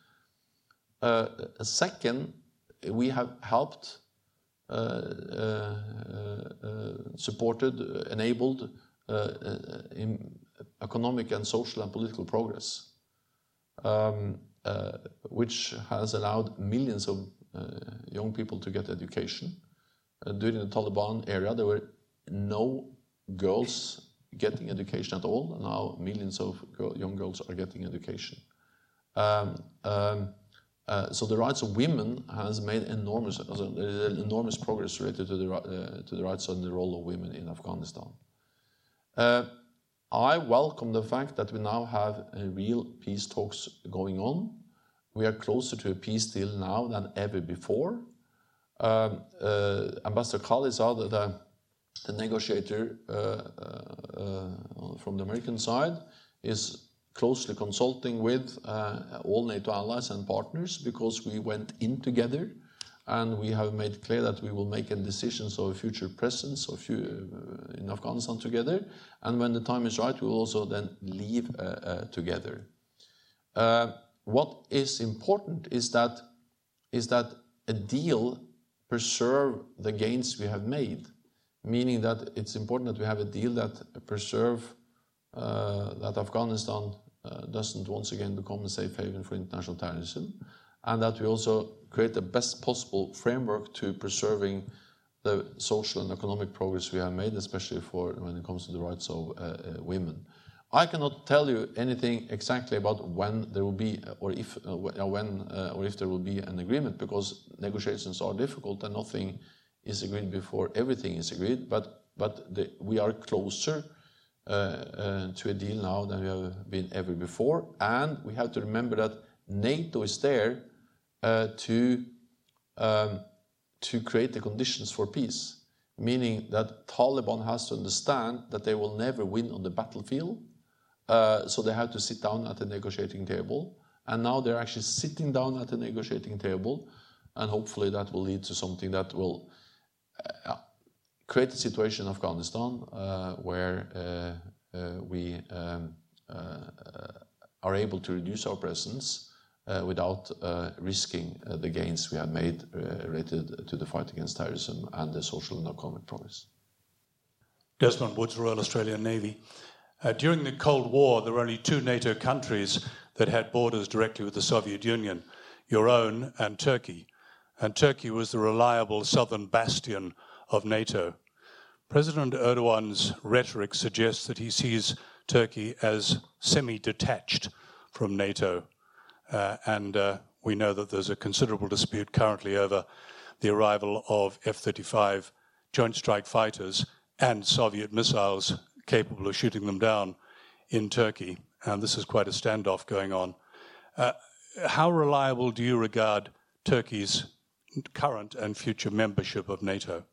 Uh, second, we have helped Uh, uh, uh, supported, uh, enabled uh, uh, in economic and social and political progress, um, uh, which has allowed millions of uh, young people to get education. Uh, during the Taliban era, there were no girls getting education at all, and now millions of girl, young girls are getting education. Um, um, Uh, so the rights of women has made enormous, also, there is enormous progress related to the, uh, to the rights and the role of women in Afghanistan. Uh, I welcome the fact that we now have uh, real peace talks going on. We are closer to a peace deal now than ever before. Um, uh, Ambassador Khalilzad, the, the negotiator uh, uh, from the American side, is closely consulting with uh, all NATO allies and partners, because we went in together and we have made clear that we will make a decisions of a future presence of few, uh, in Afghanistan together, and when the time is right we will also then leave uh, uh, together. Uh, what is important is that, is that a deal preserve the gains we have made, meaning that it's important that we have a deal that preserve uh, that Afghanistan uh, doesn't once again become a safe haven for international terrorism, and that we also create the best possible framework to preserving the social and economic progress we have made, especially for when it comes to the rights of uh, uh, women. I cannot tell you anything exactly about when there will be, or if, uh, when, uh, or if there will be an agreement, because negotiations are difficult and nothing is agreed before everything is agreed. But but the, we are closer uh, uh, to a deal now than we have been ever before, and we have to remember that NATO is there uh, to um, to create the conditions for peace, meaning that Taliban has to understand that they will never win on the battlefield. Uh, so they have to sit down at the negotiating table, and now they're actually sitting down at the negotiating table, and hopefully that will lead to something that will uh, create a situation in Afghanistan uh, where uh, uh, we um, uh, are able to reduce our presence uh, without uh, risking uh, the gains we have made uh, related to the fight against terrorism and the social and economic progress. Desmond Woods, Royal Australian Navy. Uh, during the Cold War, there were only two NATO countries that had borders directly with the Soviet Union, your own and Turkey. And Turkey was the reliable southern bastion of NATO. President Erdogan's rhetoric suggests that he sees Turkey as semi-detached from NATO. Uh, and uh, we know that there's a considerable dispute currently over the arrival of F thirty-five Joint Strike Fighters and Soviet missiles capable of shooting them down in Turkey, and this is quite a standoff going on. Uh, how reliable do you regard Turkey's current and future membership of NATO?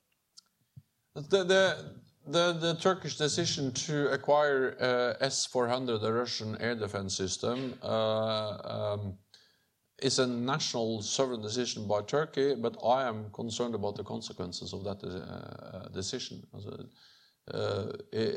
The, the, the, the Turkish decision to acquire uh, S four hundred, the Russian air defense system, uh, um, is a national sovereign decision by Turkey, but I am concerned about the consequences of that uh, decision. Uh,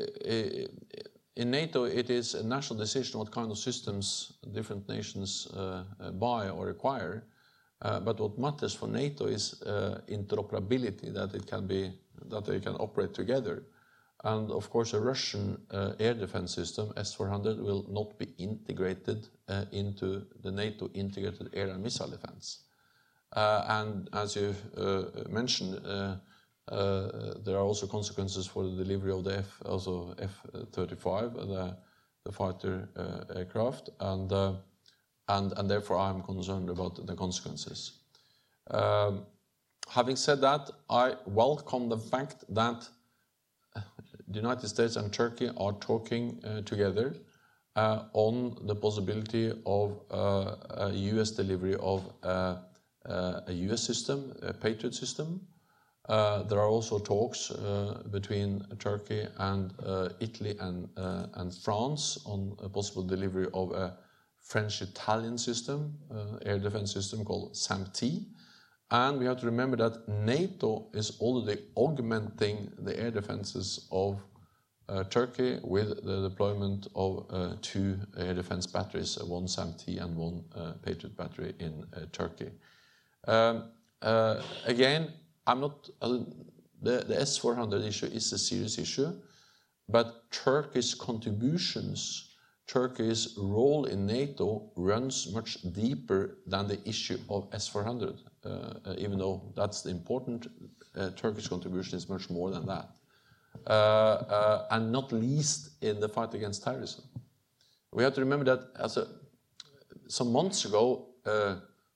in NATO, it is a national decision what kind of systems different nations uh, buy or acquire. Uh, but what matters for NATO is uh, interoperability, that it can be that they can operate together. And of course, a Russian uh, air defense system, S four hundred, will not be integrated uh, into the NATO integrated air and missile defense. Uh, and as you uh, mentioned. Uh, Uh, there are also consequences for the delivery of the F, also F thirty-five, the, the fighter uh, aircraft, and, uh, and and therefore I'm concerned about the consequences. Um, having said that, I welcome the fact that the United States and Turkey are talking uh, together uh, on the possibility of uh, a U S delivery of uh, uh, a U S system, a Patriot system. Uh, there are also talks uh, between Turkey and uh, Italy and, uh, and France on a possible delivery of a French-Italian system, uh, air defense system called SAMP-T. And we have to remember that NATO is already augmenting the air defenses of uh, Turkey with the deployment of uh, two air defense batteries, one SAMP-T and one uh, Patriot battery in uh, Turkey. Um, uh, again, I'm not, uh, the, the S four hundred issue is a serious issue, but Turkey's contributions, Turkey's role in NATO runs much deeper than the issue of S four hundred, uh, uh, even though that's the important, uh, Turkish contribution is much more than that. Uh, uh, and not least in the fight against terrorism. We have to remember that as a, some months ago, uh,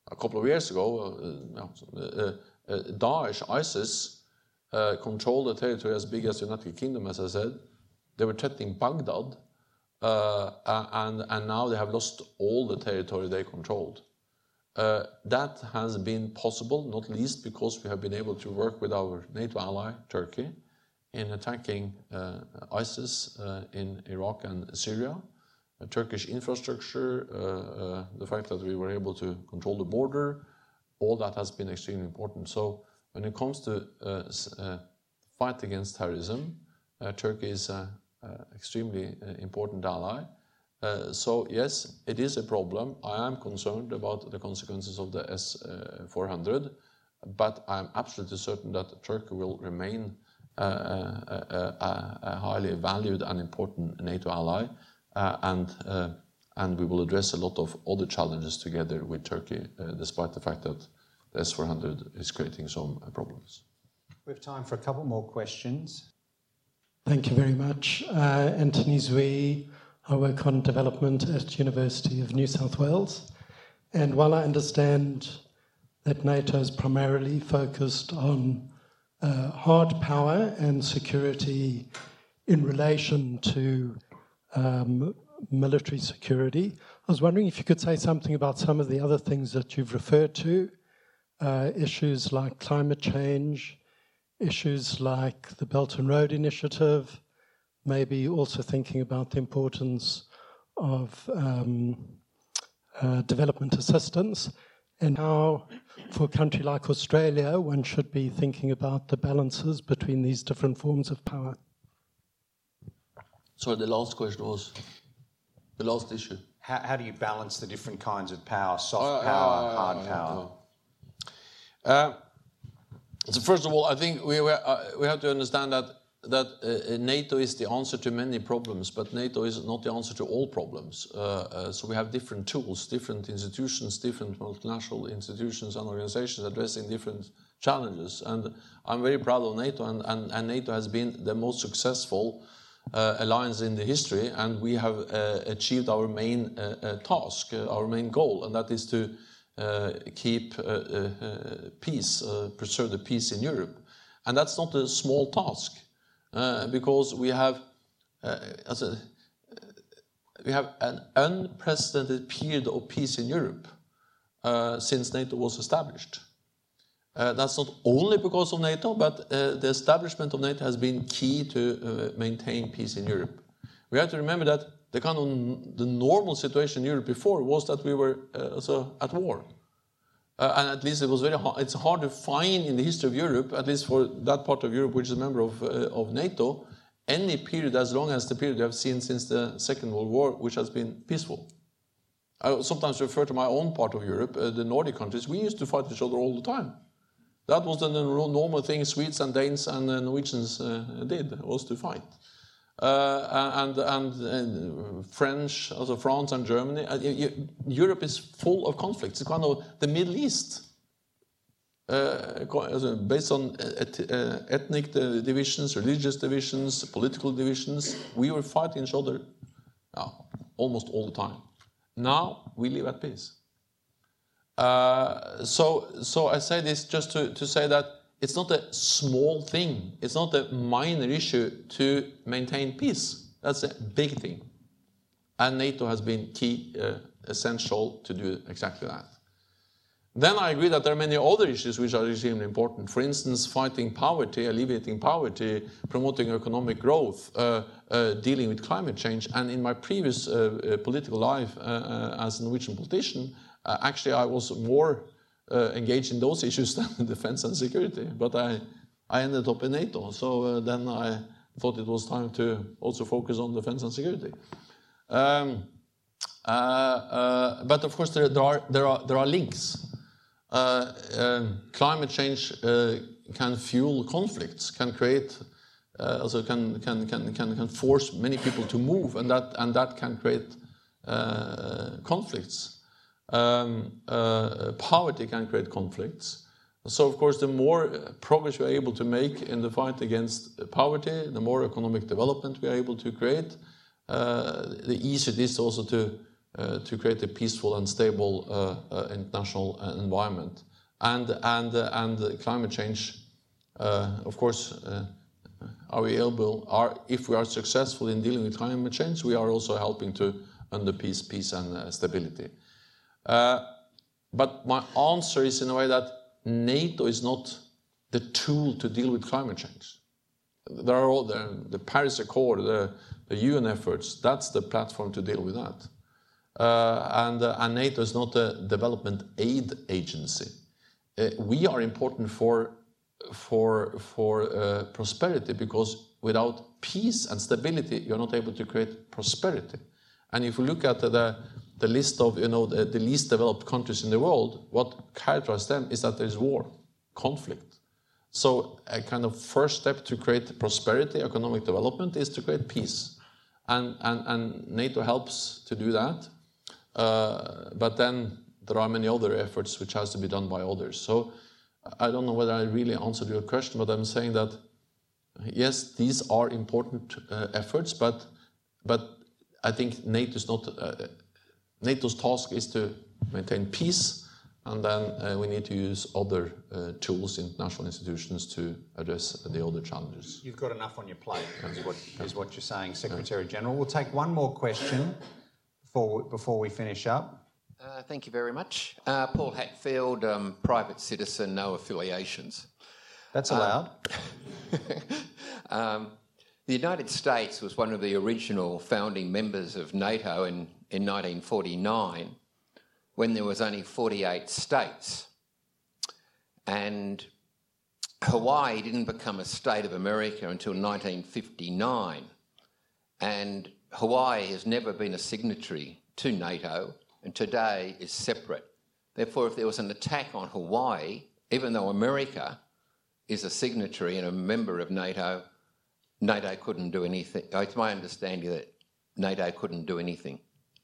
a couple of years ago, uh, uh, uh, Daesh, ISIS, uh, controlled a territory as big as the United Kingdom, as I said. They were threatening Baghdad, uh, and, and now they have lost all the territory they controlled. Uh, that has been possible, not least because we have been able to work with our NATO ally, Turkey, in attacking uh, ISIS uh, in Iraq and Syria. Uh, Turkish infrastructure, uh, uh, the fact that we were able to control the border, all that has been extremely important. So when it comes to uh, uh, fight against terrorism, uh, Turkey is an extremely uh, important ally. Uh, so yes, it is a problem. I am concerned about the consequences of the S four hundred, but I am absolutely certain that Turkey will remain uh, a, a, a highly valued and important NATO ally, uh, and uh, and we will address a lot of other challenges together with Turkey, uh, despite the fact that the S four hundred is creating some uh, problems. We have time for a couple more questions. Thank you very much. Uh, Anthony Zui. I work on development at University of New South Wales, and while I understand that NATO is primarily focused on uh, hard power and security in relation to um, military security, I was wondering if you could say something about some of the other things that you've referred to, uh, issues like climate change, issues like the Belt and Road Initiative, maybe also thinking about the importance of um, uh, development assistance, and how, for a country like Australia, one should be thinking about the balances between these different forms of power. Sorry, the last question was the last issue. How, how do you balance the different kinds of power, soft Uh, power, uh, hard uh, power? Uh, so first of all, I think we, we, uh, we have to understand that that uh, NATO is the answer to many problems, but NATO is not the answer to all problems. Uh, uh, so we have different tools, different institutions, different multinational institutions and organizations addressing different challenges. And I'm very proud of NATO, and, and, and NATO has been the most successful uh, alliance in the history, and we have uh, achieved our main uh, uh, task, uh, our main goal, and that is to uh, keep uh, uh, peace, uh, preserve the peace in Europe. And that's not a small task. Uh, because we have, uh, as a, we have an unprecedented period of peace in Europe uh, since NATO was established. Uh, that's not only because of NATO, but uh, the establishment of NATO has been key to uh, maintain peace in Europe. We have to remember that the kind of the normal situation in Europe before was that we were uh, so at war. Uh, and at least it was very hard. It's hard to find in the history of Europe, at least for that part of Europe which is a member of, uh, of NATO, any period as long as the period we have seen since the Second World War, which has been peaceful. I sometimes refer to my own part of Europe, uh, the Nordic countries. We used to fight each other all the time. That was the normal thing Swedes and Danes and uh, Norwegians uh, did, was to fight. Uh, and, and, and French, also France and Germany. Uh, you, Europe is full of conflicts. It's kind of the Middle East, uh, based on et, uh, ethnic divisions, religious divisions, political divisions. We were fighting each other uh, almost all the time. Now we live at peace. Uh, so, so I say this just to, to say that it's not a small thing. It's not a minor issue to maintain peace. That's a big thing. And NATO has been key, uh, essential to do exactly that. Then I agree that there are many other issues which are extremely important. For instance, fighting poverty, alleviating poverty, promoting economic growth, uh, uh, dealing with climate change. And in my previous uh, uh, political life uh, uh, as a Norwegian politician, uh, actually I was more Uh, engaged in those issues than defense and security, but I, I ended up in NATO, so uh, then I thought it was time to also focus on defense and security. Um, uh, uh, but of course, there, there are there are there are links. Uh, um, climate change uh, can fuel conflicts, can create, uh, also can can can can can force many people to move, and that and that can create uh, conflicts. Um, uh, poverty can create conflicts. So, of course, the more progress we are able to make in the fight against poverty, the more economic development we are able to create, uh, the easier it is also to uh, to create a peaceful and stable uh, uh, international environment. And, and, uh, and climate change, uh, of course, uh, are we able, are, if we are successful in dealing with climate change, we are also helping to under peace, peace and uh, stability. Uh, but my answer is in a way that NATO is not the tool to deal with climate change. There are all the, the Paris Accord, the, the U N efforts, that's the platform to deal with that. Uh, and, uh, and NATO is not a development aid agency. Uh, we are important for, for, for uh, prosperity, because without peace and stability, you're not able to create prosperity. And if you look at the, the list of you know, the, the least developed countries in the world, what characterizes them is that there is war, conflict. So a kind of first step to create prosperity, economic development, is to create peace. And, and, and NATO helps to do that. Uh, but then there are many other efforts which has to be done by others. So I don't know whether I really answered your question, but I'm saying that, yes, these are important uh, efforts, but, but I think NATO's, not, uh, NATO's task is to maintain peace, and then uh, we need to use other uh, tools, international institutions, to address the other challenges. You've got enough on your plate, is what, is what you're saying, Secretary General. We'll take one more question before, before we finish up. Uh, thank you very much. Uh, Paul Hatfield, um, private citizen, no affiliations. That's allowed. Um, um, the United States was one of the original founding members of NATO in, in nineteen forty-nine, when there was only forty-eight states. And Hawaii didn't become a state of America until nineteen fifty-nine. And Hawaii has never been a signatory to NATO, and today is separate. Therefore, if there was an attack on Hawaii, even though America is a signatory and a member of NATO, NATO couldn't do anything. It's my understanding that NATO couldn't do anything.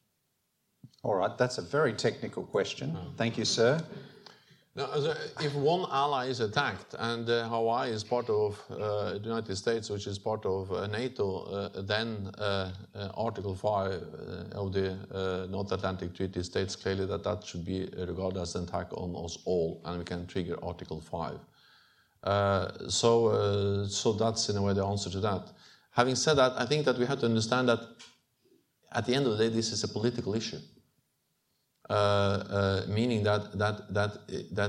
All right, that's a very technical question. Thank you, sir. Now, if one ally is attacked and uh, Hawaii is part of uh, the United States, which is part of uh, NATO, uh, then uh, uh, Article five uh, of the uh, North Atlantic Treaty states clearly that that should be regarded as an attack on us all, and we can trigger Article five. Uh, so, uh, so that's in a way the answer to that. Having said that, I think that we have to understand that at the end of the day, this is a political issue. Uh, uh, meaning that, that, that, that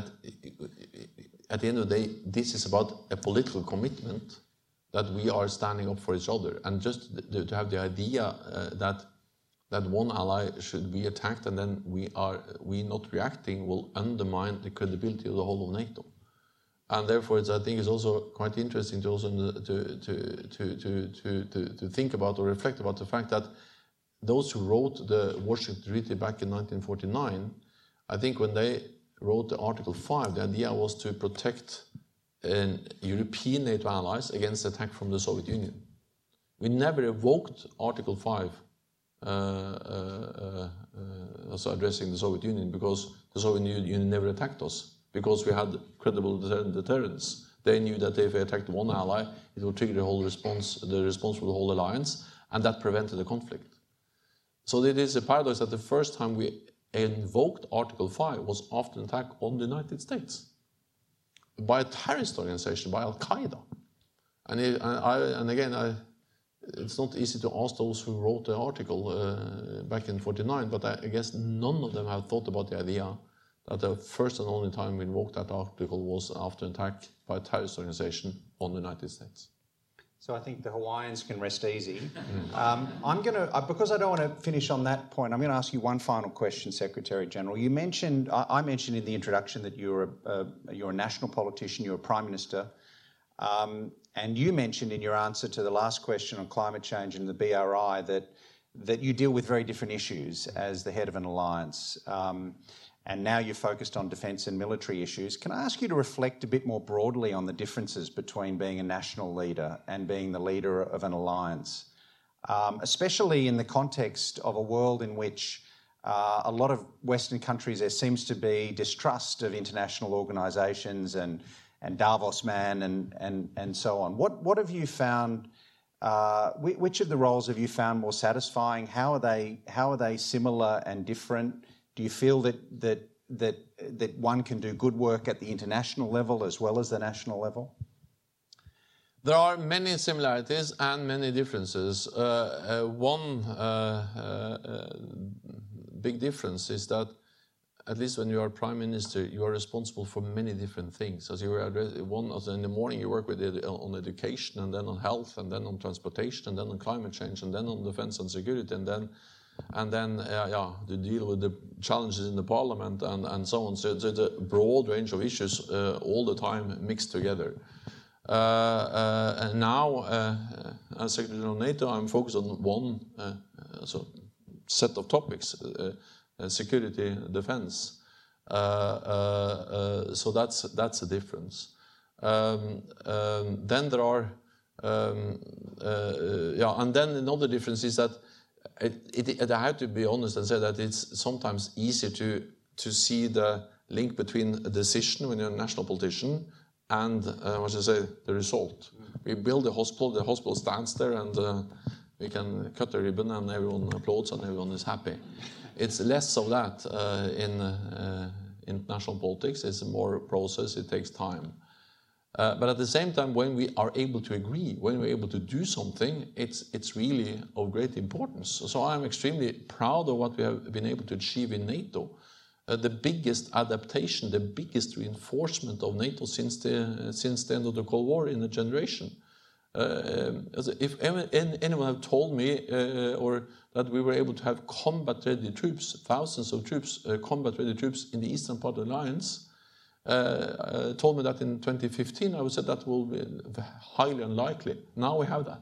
at the end of the day, this is about a political commitment that we are standing up for each other. And just to, to have the idea uh, that, that one ally should be attacked and then we are we not reacting will undermine the credibility of the whole of NATO. And therefore, it's, I think it's also quite interesting to also to, to, to, to, to, to, to think about or reflect about the fact that those who wrote the Washington Treaty back in nineteen forty-nine, I think when they wrote the Article five, the idea was to protect uh, European NATO allies against attack from the Soviet Union. We never evoked Article five, uh, uh, uh, also addressing the Soviet Union, because the Soviet Union never attacked us, because we had credible deterrence. They knew that if they attacked one ally, it would trigger the whole response, the response for the whole alliance, and that prevented the conflict. So it is a paradox that the first time we invoked Article five was after an attack on the United States by a terrorist organization, by Al-Qaeda. And, it, and, I, and again, I, it's not easy to ask those who wrote the article uh, back in forty-nine, but I, I guess none of them have thought about the idea that the first and only time we invoked that article was after an attack by a terrorist organization on the United States. So I think the Hawaiians can rest easy. Um, I'm going to, because I don't want to finish on that point, I'm going to ask you one final question, Secretary General. You mentioned, I, I mentioned in the introduction that you're a, a, you're a national politician, you're a Prime Minister, um, and you mentioned in your answer to the last question on climate change and the B R I that, that you deal with very different issues as the head of an alliance. Um, And now you're focused on defence and military issues. Can I ask you to reflect a bit more broadly on the differences between being a national leader and being the leader of an alliance, um, especially in the context of a world in which uh, a lot of Western countries, there seems to be distrust of international organisations and, and Davos man and, and, and so on. What, what have you found Uh, whi- which of the roles have you found more satisfying? How are they? How are they similar and different? Do you feel that that that that one can do good work at the international level as well as the national level? There are many similarities and many differences. Uh, uh, one uh, uh, big difference is that, at least when you are prime minister, you are responsible for many different things. As you are one, also in the morning you work with it on education, and then on health, and then on transportation, and then on climate change, and then on defence and security, and then and then uh, yeah, to deal with the challenges in the parliament and, and so on. So it's a broad range of issues uh, all the time mixed together. Uh, uh, and now, uh, as Secretary General of NATO, I'm focused on one uh, so set of topics. Uh, Uh, security, defense. Uh, uh, uh, so that's that's a difference. Um, um, then there are, um, uh, yeah, and then another difference is that it, it, it, I have to be honest and say that it's sometimes easier to to see the link between a decision when you're a national politician and uh, what should I say, the result. We build a hospital, the hospital stands there, and uh, we can cut the ribbon, and everyone applauds, and everyone is happy. It's less of that uh, in uh, international politics. It's a more process. It takes time. Uh, but at the same time, when we are able to agree, when we're able to do something, it's it's really of great importance. So I'm extremely proud of what we have been able to achieve in NATO. Uh, the biggest adaptation, the biggest reinforcement of NATO since the uh, since the end of the Cold War in a generation. Uh, if anyone had told me uh, or that we were able to have combat-ready troops, thousands of troops, uh, combat-ready troops in the eastern part of the alliance, uh, uh, told me that in twenty fifteen, I would say that will be highly unlikely. Now we have that.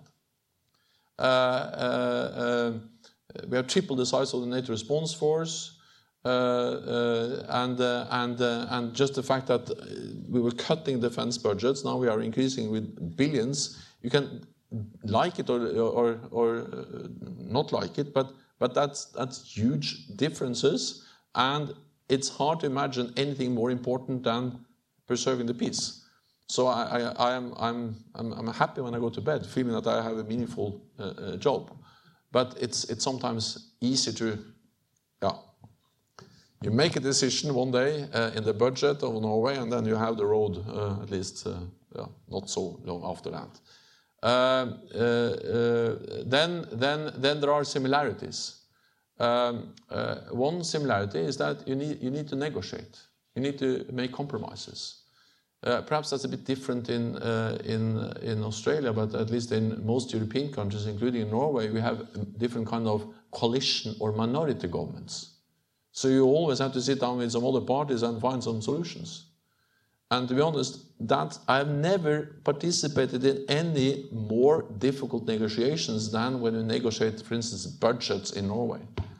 Uh, uh, uh, we have tripled the size of the NATO response force, uh, uh, and uh, and uh, and just the fact that we were cutting defense budgets, now we are increasing with billions. You can like it or or, or uh, not like it, but but that's that's huge differences, and it's hard to imagine anything more important than preserving the peace. So I, I, I am I'm, I'm I'm happy when I go to bed, feeling that I have a meaningful uh, uh, job, but it's it's sometimes easy to, yeah. You make a decision one day uh, in the budget of Norway, and then you have the road uh, at least uh, yeah, not so long after that. Uh, uh, uh, then, then, then there are similarities. Um, uh, one similarity is that you need, you need to negotiate. You need to make compromises. Uh, perhaps that's a bit different in, uh, in, in Australia, but at least in most European countries, including Norway, we have different kind of coalition or minority governments. So you always have to sit down with some other parties and find some solutions. And to be honest, that I've never participated in any more difficult negotiations than when we negotiate, for instance, budgets in Norway.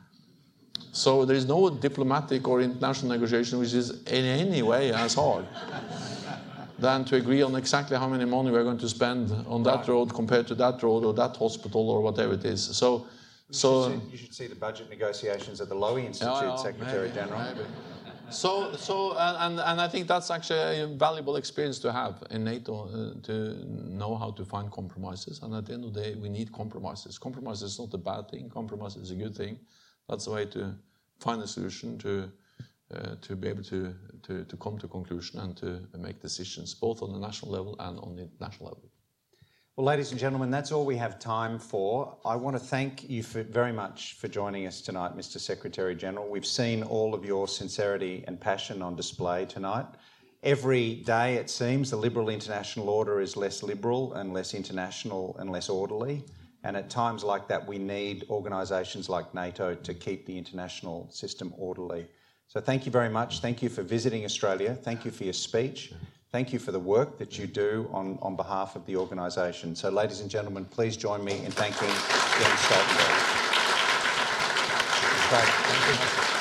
So there is no diplomatic or international negotiation which is in any way as hard than to agree on exactly how many money we're going to spend on that right. road compared to that road or that hospital or whatever it is. So, you, so should see, you should see the budget negotiations at the Lowy Institute, yeah, yeah, Secretary maybe, General. Maybe. So, so, and and I think that's actually a valuable experience to have in NATO uh, to know how to find compromises. And at the end of the day, we need compromises. Compromise is not a bad thing. Compromise is a good thing. That's the way to find a solution to uh, to be able to, to to come to a conclusion and to make decisions both on the national level and on the international level. Well, ladies and gentlemen, that's all we have time for. I want to thank you for, very much for joining us tonight, Mister Secretary General. We've seen all of your sincerity and passion on display tonight. Every day, it seems, the liberal international order is less liberal and less international and less orderly. And at times like that, we need organisations like NATO to keep the international system orderly. So thank you very much. Thank you for visiting Australia. Thank you for your speech. Thank you for the work that you do on, on behalf of the organisation. So, ladies and gentlemen, please join me in thanking Jens Stoltenberg. Thank you.